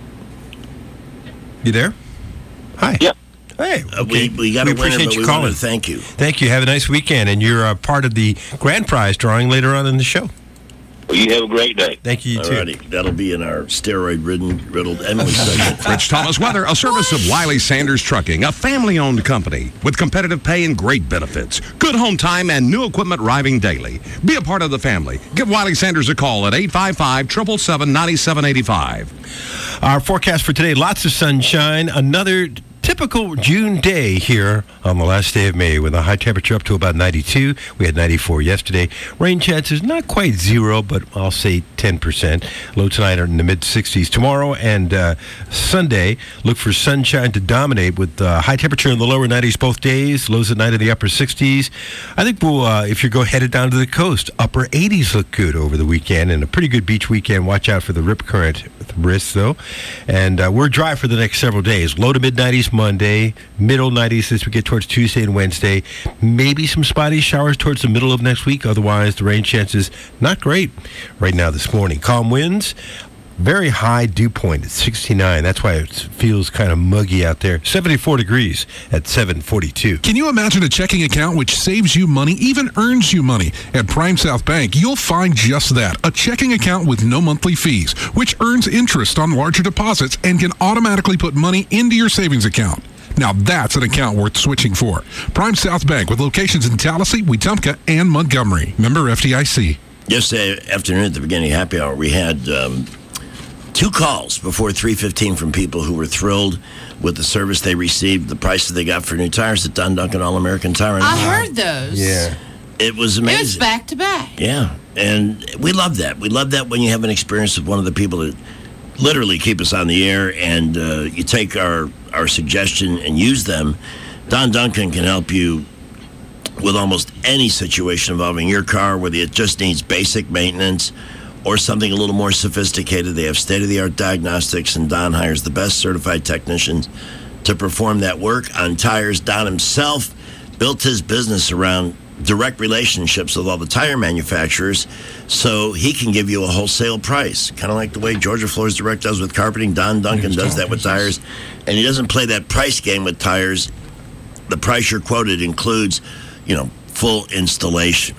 You there? Hi. Yep. Hey, Uh, we we got a winner, appreciate but you we calling. wanted to thank you. Thank you. Have a nice weekend, and you're uh, part of the grand prize drawing later on in the show. Well, you have a great day. Thank you, you too. Alrighty, that'll be in our steroid-ridden, riddled Emily segment. Rich Thomas Weather, a service of Wiley Sanders Trucking, a family-owned company with competitive pay and great benefits. Good home time and new equipment arriving daily. Be a part of the family. Give Wiley Sanders a call at eight five five, seven seven seven, nine seven eight five. Our forecast for today, lots of sunshine. Another typical June day here on the last day of May with a high temperature up to about ninety-two. We had ninety-four yesterday. Rain chances not quite zero, but I'll say ten percent. Low tonight are in the mid-sixties. Tomorrow and uh, Sunday, look for sunshine to dominate with uh, high temperature in the lower nineties both days. Lows at night in the upper sixties. I think we'll, uh, if you go headed down to the coast, upper eighties look good over the weekend and a pretty good beach weekend. Watch out for the rip current risks, though. And uh, we're dry for the next several days. Low to mid-nineties Monday, middle nineties as we get towards Tuesday and Wednesday. Maybe some spotty showers towards the middle of next week. Otherwise, the rain chances not great right now this morning. Calm winds. Very high dew point at sixty-nine. That's why it feels kind of muggy out there. seventy-four degrees at seven forty-two. Can you imagine a checking account which saves you money, even earns you money? At Prime South Bank, you'll find just that, a checking account with no monthly fees, which earns interest on larger deposits and can automatically put money into your savings account. Now that's an account worth switching for. Prime South Bank with locations in Tallahassee, Wetumpka, and Montgomery. Member F D I C. Yesterday afternoon at the beginning of happy hour, we had um, two calls before three fifteen from people who were thrilled with the service they received, the prices they got for new tires at Don Duncan All-American Tire. I heard those. Yeah. It was amazing. It was back to back. Yeah, and we love that. We love that when you have an experience with one of the people that literally keep us on the air, and uh, you take our, our suggestion and use them. Don Duncan can help you with almost any situation involving your car, whether it just needs basic maintenance or something a little more sophisticated. They have state-of-the-art diagnostics, and Don hires the best certified technicians to perform that work on tires. Don himself built his business around direct relationships with all the tire manufacturers, so he can give you a wholesale price, kind of like the way Georgia Floors Direct does with carpeting. Don Duncan does that with tires, and he doesn't play that price game with tires. The price you're quoted includes, you know, full installation.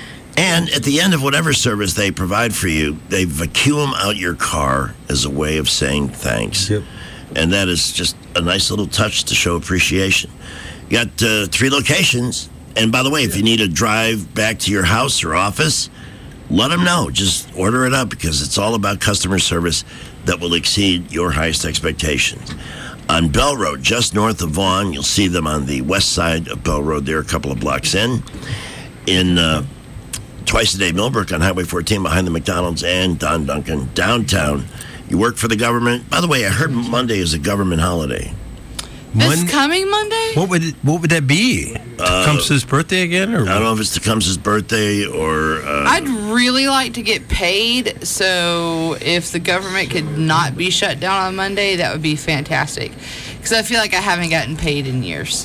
And at the end of whatever service they provide for you, they vacuum out your car as a way of saying thanks. Yep. And that is just a nice little touch to show appreciation. You got uh, three locations. And by the way, if you need a drive back to your house or office, let them know. Just order it up, because it's all about customer service that will exceed your highest expectations. On Bell Road, just north of Vaughan, you'll see them on the west side of Bell Road. They're a couple of blocks in. In uh, twice a day Millbrook on Highway fourteen behind the McDonald's and Don Duncan downtown. You work for the government. By the way, I heard Monday is a government holiday. This coming Monday? What would it, what would that be? Uh, Tecumseh's birthday again? Or I don't know if it's Tecumseh's birthday or... Uh, I'd really like to get paid, so if the government could not be shut down on Monday, that would be fantastic. Because I feel like I haven't gotten paid in years.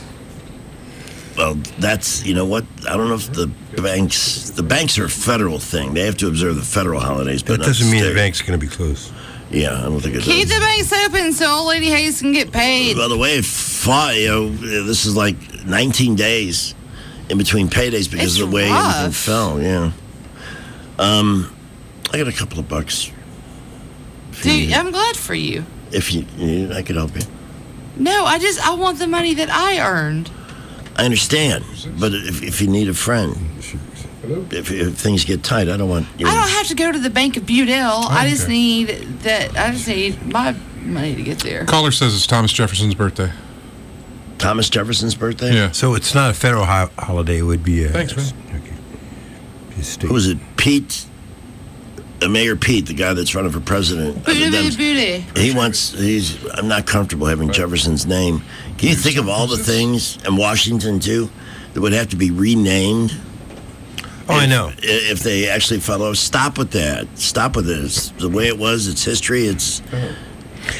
Well, that's, you know what, I don't know if the banks, the banks are a federal thing. They have to observe the federal holidays. But that doesn't mean the bank's going to be closed. Yeah, I don't think it does. Keep the banks open so old Lady Hayes can get paid. By the way, it fought, you know, this is like nineteen days in between paydays because It's of the way rough. everything fell, yeah. Um, I got a couple of bucks. Dude, I'm glad for you. If you, you I could help you. No, I just, I want the money that I earned. I understand, but if, if you need a friend, if, if things get tight, I don't want you. I don't have to go to the Bank of Budell. Oh, I just okay. need that. I just need my money to get there. Caller says it's Thomas Jefferson's birthday. Thomas Jefferson's birthday? Yeah. So it's not a federal ho- holiday. It would be a... Thanks, man. Who was it? Pete, uh, Mayor Pete, the guy that's running for president. of the Booty, booty, Dems. booty. He wants, he's, I'm not comfortable having Jefferson's name. Can you think of all the things, in Washington too, that would have to be renamed? Oh, I know. If they actually follow, stop with that. Stop with it. It's the way it was. It's history. It's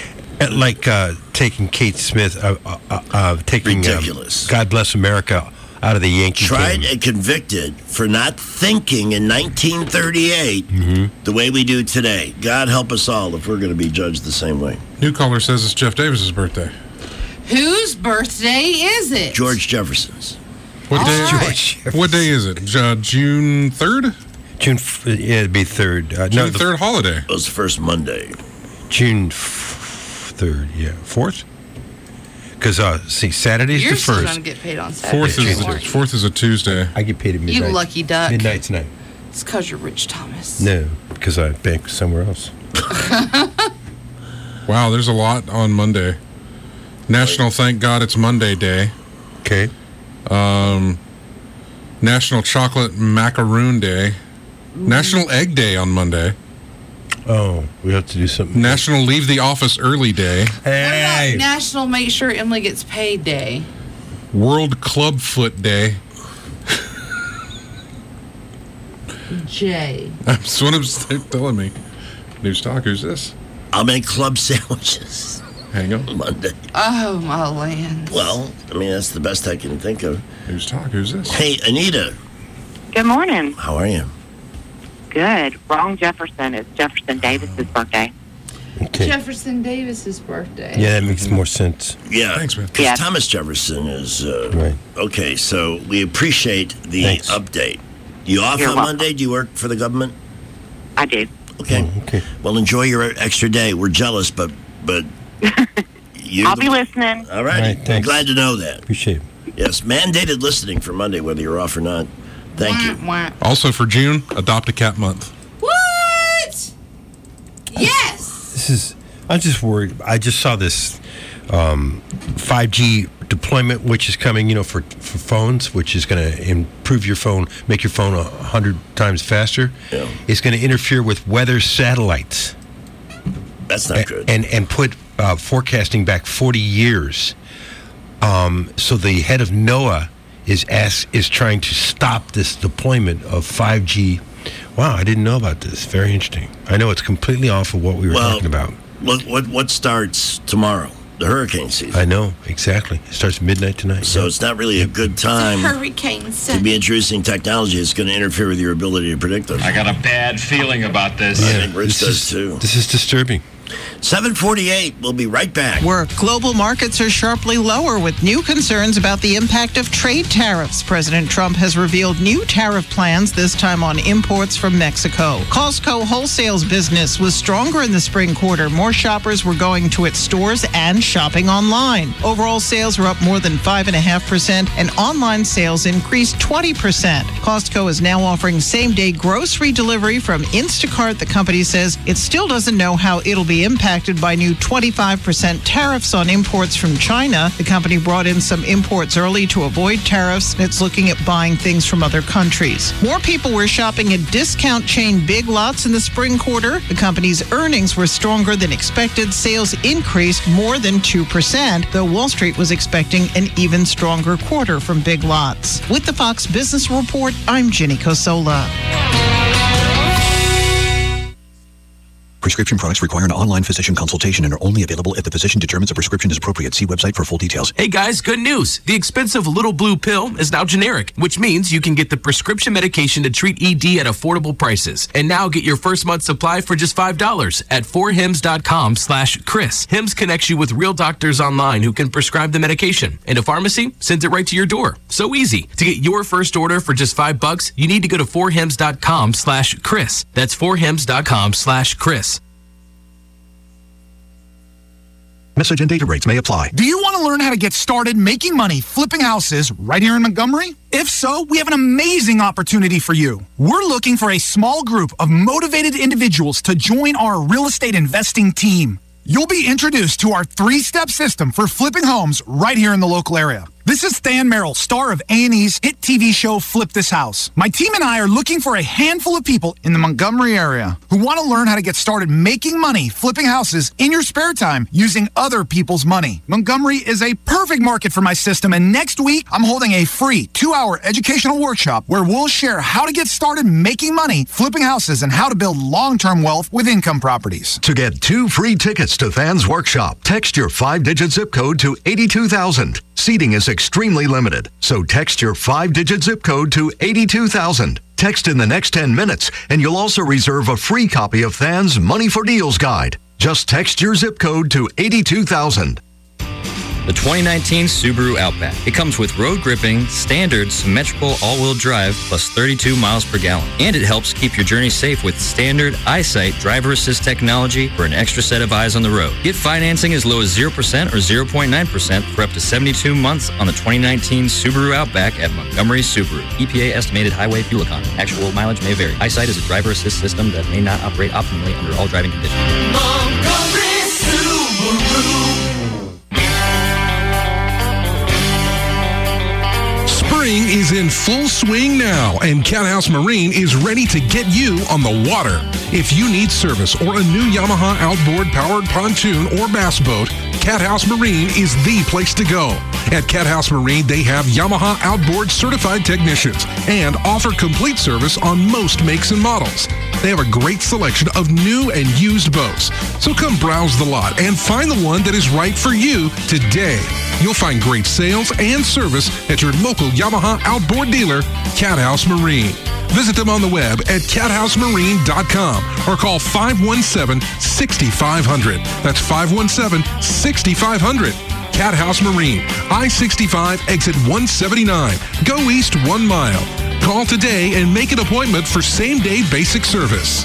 Like uh, taking Kate Smith, uh, uh, uh, taking... Ridiculous. Um, God Bless America, out of the Yankee Tried game. and convicted for not thinking in nineteen thirty-eight Mm-hmm. the way we do today. God help us all if we're going to be judged the same way. New caller says it's Jeff Davis's birthday. Whose birthday is it? George Jefferson's. What All day? right. George What day is it? Uh, June third. June, f- yeah, it'd be third. Uh, June no, the third holiday. It was the first Monday. June f- third, yeah, fourth. Because uh, see, Saturday's You're the still first. going to get paid on Saturday. Fourth is aren't you? fourth is a Tuesday. I get paid at midnight. You lucky duck. Midnight tonight. It's because you're Rich Thomas. No, because I bank somewhere else. Wow, there's a lot on Monday. National Thank God It's Monday Day. Okay. Um, National Chocolate Macaroon Day. National Egg Day on Monday. Oh, we have to do something. National Leave the Office Early Day. What about National Make Sure Emily Gets Paid Day? World Clubfoot Day. Jay. That's what I'm telling me. New stock, who's this? I'll make club sandwiches. Hang on. Monday. Oh, my land. Well, I mean, that's the best I can think of. Who's talk? Who's this? Hey, Anita. Good morning. How are you? Good. Wrong Jefferson. It's Jefferson Davis's birthday. Okay. Jefferson Davis's birthday. Yeah, that makes more sense. Yeah. Thanks, man. Because Yeah. Thomas Jefferson is... Uh, Right. Okay, so we appreciate the Thanks. update. You off You're on welcome. Monday? Do you work for the government? I do. Okay. Oh, okay. Well, enjoy your extra day. We're jealous, but... but you're I'll the- be listening. All right. All right, I'm thanks. glad to know that. Appreciate it. Yes, mandated listening for Monday, whether you're off or not. Thank you. Wah, wah. Also for June, Adopt a Cat Month. What? Yes. This is. I'm just worried. I just saw this um, five G deployment, which is coming, you know, for, for phones, which is going to improve your phone, make your phone a hundred times faster. Yeah. It's going to interfere with weather satellites. That's not A- good. And and put uh, forecasting back forty years. Um, so the head of NOAA is ask, is trying to stop this deployment of five G. Wow, I didn't know about this. Very interesting. I know it's completely off of what we were Well, talking about. What, what, what starts tomorrow? The hurricane season. I know, exactly. It starts midnight tonight. So it's not really a good time Hurricane to Center. be introducing technology that's going to interfere with your ability to predict them. I got a bad feeling about this. I think Rich this does is, too. This is disturbing. seven forty-eight. We'll be right back. Where global markets are sharply lower with new concerns about the impact of trade tariffs. President Trump has revealed new tariff plans, this time on imports from Mexico. Costco Wholesale's business was stronger in the spring quarter. More shoppers were going to its stores and shopping online. Overall sales were up more than five point five percent, and online sales increased twenty percent. Costco is now offering same-day grocery delivery from Instacart. The company says it still doesn't know how it'll be impacted by new twenty-five percent tariffs on imports from China. The company brought in some imports early to avoid tariffs, and it's looking at buying things from other countries. More people were shopping at discount chain Big Lots in the spring quarter. The company's earnings were stronger than expected. Sales increased more than two percent, though Wall Street was expecting an even stronger quarter from Big Lots. With the Fox Business Report, I'm Ginny Cosola. Prescription products require an online physician consultation and are only available if the physician determines a prescription is appropriate. See website for full details. Hey guys, good news. The expensive Little Blue pill is now generic, which means you can get the prescription medication to treat E D at affordable prices. And now get your first month supply for just five dollars at four hims dot com slash Chris. Hims connects you with real doctors online who can prescribe the medication. And a pharmacy sends it right to your door. So easy. To get your first order for just five bucks, you need to go to four hims dot com slash Chris. That's four hims dot com slash Chris. Message and data rates may apply. Do you want to learn how to get started making money flipping houses right here in Montgomery? If so, we have an amazing opportunity for you. We're looking for a small group of motivated individuals to join our real estate investing team. You'll be introduced to our three-step system for flipping homes right here in the local area. This is Stan Merrill, star of A and E's hit T V show Flip This House. My team and I are looking for a handful of people in the Montgomery area who want to learn how to get started making money flipping houses in your spare time using other people's money. Montgomery is a perfect market for my system, and next week I'm holding a free two-hour educational workshop where we'll share how to get started making money flipping houses and how to build long-term wealth with income properties. To get two free tickets to Than's workshop, text your five-digit zip code to eighty-two thousand. Seating is extremely limited, so text your five-digit zip code to eighty-two thousand. Text in the next ten minutes, and you'll also reserve a free copy of Than's Money for Deals Guide. Just text your zip code to eighty-two thousand. The twenty nineteen Subaru Outback. It comes with road gripping, standard, symmetrical all-wheel drive, plus thirty-two miles per gallon. And it helps keep your journey safe with standard eyesight driver assist technology for an extra set of eyes on the road. Get financing as low as zero percent or zero point nine percent for up to seventy-two months on the twenty nineteen Subaru Outback at Montgomery Subaru. E P A estimated highway fuel economy. Actual mileage may vary. Eyesight is a driver assist system that may not operate optimally under all driving conditions. Montgomery Subaru. Spring is in full swing now, and Cat House Marine is ready to get you on the water. If you need service or a new Yamaha outboard powered pontoon or bass boat, Cat House Marine is the place to go. At Cat House Marine, they have Yamaha outboard certified technicians and offer complete service on most makes and models. They have a great selection of new and used boats. So come browse the lot and find the one that is right for you today. You'll find great sales and service at your local Yamaha outboard dealer, Cat House Marine. Visit them on the web at cat house marine dot com or call five one seven, six five zero zero. That's five one seven, six five zero zero. Cat House Marine, I sixty-five, exit one seventy-nine. Go east one mile. Call today and make an appointment for same-day basic service.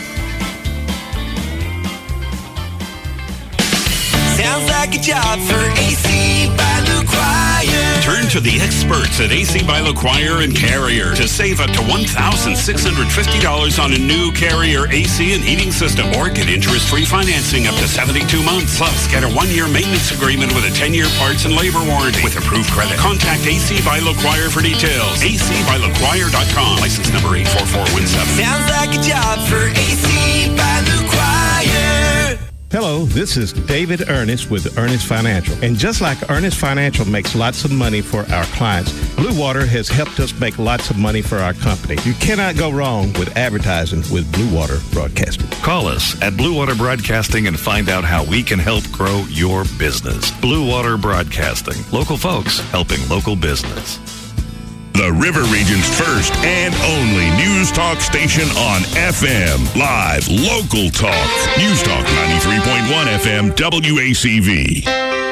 Sounds like a job for A C by LaQuire. Turn to the experts at A C by LaQuire and Carrier to save up to one thousand six hundred fifty dollars on a new Carrier A C and heating system, or get interest-free financing up to seventy-two months. Plus, get a one-year maintenance agreement with a ten-year parts and labor warranty with approved credit. Contact A C by LaQuire for details. A C by LaQuire dot com. License number eight four four one seven. Sounds like a job for A C by LaQuire. Hello, this is David Ernest with Ernest Financial. And just like Ernest Financial makes lots of money for our clients, Blue Water has helped us make lots of money for our company. You cannot go wrong with advertising with Blue Water Broadcasting. Call us at Blue Water Broadcasting and find out how we can help grow your business. Blue Water Broadcasting. Local folks helping local business. The River Region's first and only news talk station on F M. Live, local talk. News Talk ninety-three point one F M W A C V.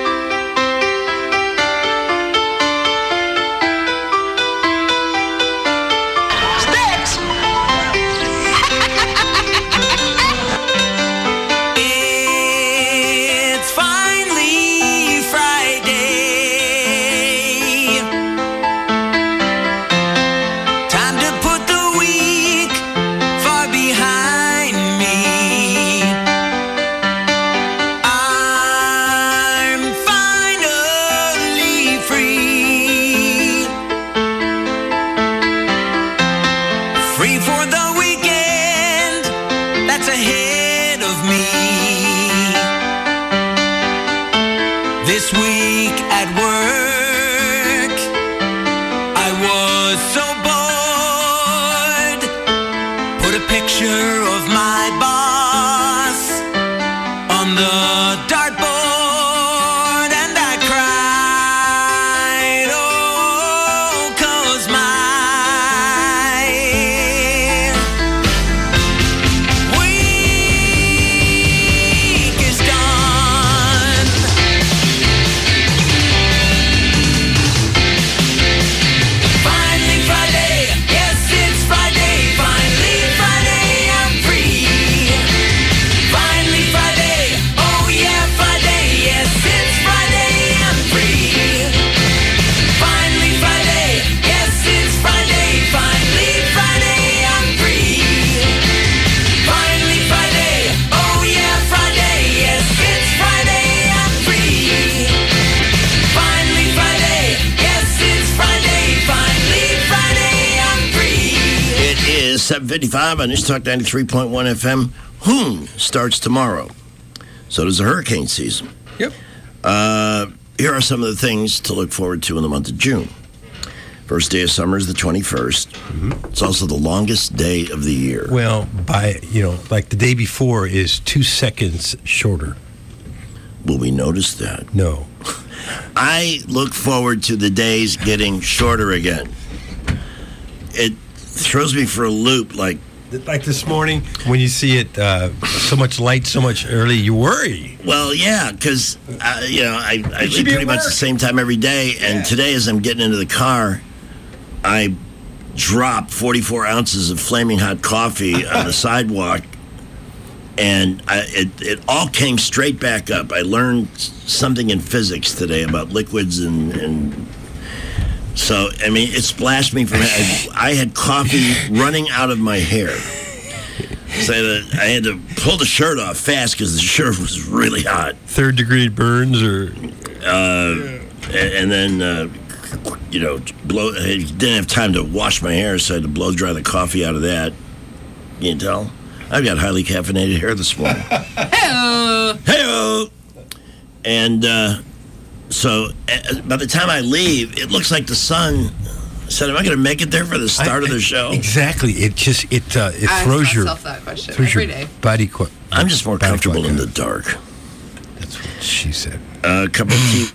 This week at work, I was so bored. Put a picture of my boss on the dartboard and I cried. Oh, 'cause my week is done. Finally Friday, yes it's Friday. Finally Friday, I'm free. Finally Friday, oh yeah Friday, yes it's Friday, I'm free. Finally Friday, yes it's Friday. Finally Friday, I'm free. Finally Friday, oh yeah Friday, yes it's Friday, I'm free. Finally Friday, yes it's Friday. Finally Friday, I'm free. It is seven fifty-five on News Talk ninety-three point one F M. Hoon starts tomorrow. So does the hurricane season. Yep. Uh, here are some of the things to look forward to in the month of June. First day of summer is the twenty-first. Mm-hmm. It's also the longest day of the year. Well, by, you know, like the day before is two seconds shorter. Will we notice that? No. I look forward to the days getting shorter again. It throws me for a loop, like like this morning when you see it uh, so much light, so much early, you worry. Well, yeah, because uh, you know I, I should leave be at pretty much work. the same time every day, and today as I'm getting into the car, I dropped forty-four ounces of flaming hot coffee on the sidewalk, and I, it it all came straight back up. I learned something in physics today about liquids and. and So, I mean, it splashed me from... I, I had coffee running out of my hair. So I had to, I had to pull the shirt off fast because the shirt was really hot. Third degree burns or... Uh, and, and then, uh, you know, blow. I didn't have time to wash my hair, so I had to blow dry the coffee out of that. You can tell? I've got highly caffeinated hair this morning. Hey-o. Hey-o. And... Uh, So uh, by the time I leave, it looks like the sun said, "Am I going to make it there for the start I, of the show?" Exactly. It just it uh, it I throws ask your myself that question throws every your day. body. Qu- I'm just more body comfortable clock in out. the dark. That's what she said. A uh, couple of tea.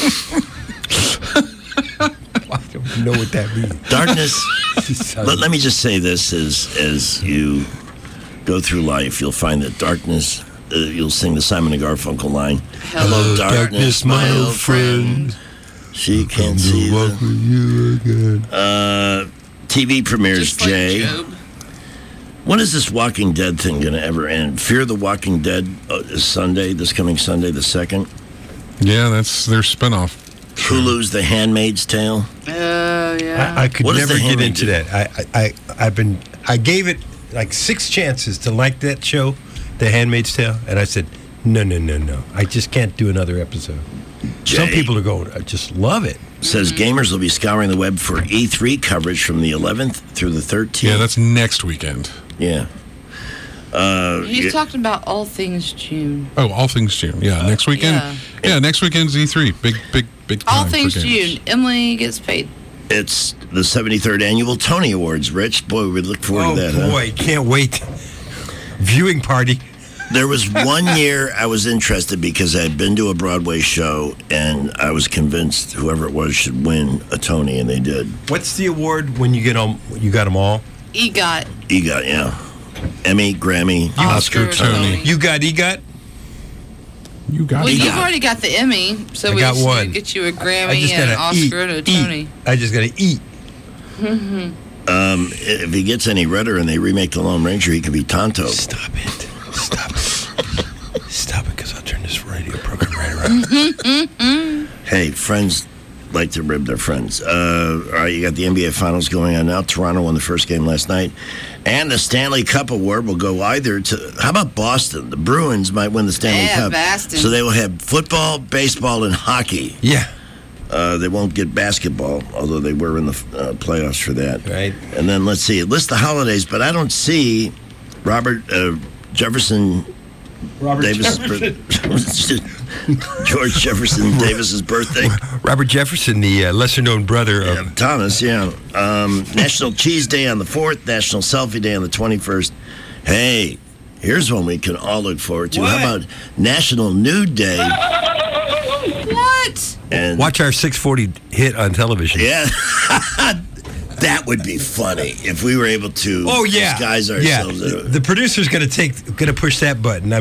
I don't know what that means. Darkness. let, let me just say this: as as you go through life, you'll find that darkness. Uh, you'll sing the Simon and Garfunkel line. Hello, darkness, my old friend. She can't see walk with you again. Uh, T V premieres, Just like Jay. Job. When is this Walking Dead thing going to ever end? Fear the Walking Dead uh, is Sunday, this coming Sunday, the second. Yeah, that's their spinoff. Hulu's The Handmaid's Tale. Oh, yeah. I, I could What does never the get Handmaid into do? that. I, I I I've been I gave it like six chances to like that show, The Handmaid's Tale, and I said no, no, no, no. I just can't do another episode. Some Jay. people are going, I just love it. Says Mm-hmm. gamers will be scouring the web for E three coverage from the eleventh through the thirteenth. Yeah, that's next weekend. Yeah. Uh, He's yeah, talking about all things June. Oh, all things June. Yeah, next weekend. yeah. Yeah. next weekend's E three. Big, big, big time All for things gamers. June. Emily gets paid. it's the seventy-third annual Tony Awards, Rich. Boy, we look forward Oh to that. huh? boy, can't wait. Viewing party. There was one year I was interested because I had been to a Broadway show and I was convinced whoever it was should win a Tony, and they did. What's the award when you get them? You got them all. EGOT. EGOT, yeah. Emmy, Grammy, Oscar, Oscar, Tony. Tony. You got EGOT. You got Well, it. you've already got the Emmy, so I we got just one. need to get you a I Grammy just and an gotta eat, Oscar and a eat. Tony. I just gotta eat. Um, if he gets any redder and they remake The Lone Ranger, he could be Tonto. Stop it. Stop it. Stop it, because I'll turn this radio program right around. Hey, friends like to rib their friends. Uh, all right, you got the N B A Finals going on now. Toronto won the first game last night. And the Stanley Cup Award will go either to... How about Boston? The Bruins might win the Stanley Yeah, Cup. Boston. So they will have football, baseball, and hockey. Yeah. Uh, they won't get basketball, although they were in the uh, playoffs for that. Right. And then, let's see, list the holidays, but I don't see Robert uh, Jefferson... Robert Davis' George Jefferson Davis's birthday. Robert Jefferson, the uh, lesser-known brother of Yeah, Thomas, yeah. Um, National Cheese Day on the fourth, National Selfie Day on the twenty-first. Hey, here's one we can all look forward to. What? How about National Nude Day? What? And Watch our six forty hit on television. yeah, that would be funny if we were able to Oh yeah. disguise yeah. ourselves. The, the producer's gonna take, gonna push that button. I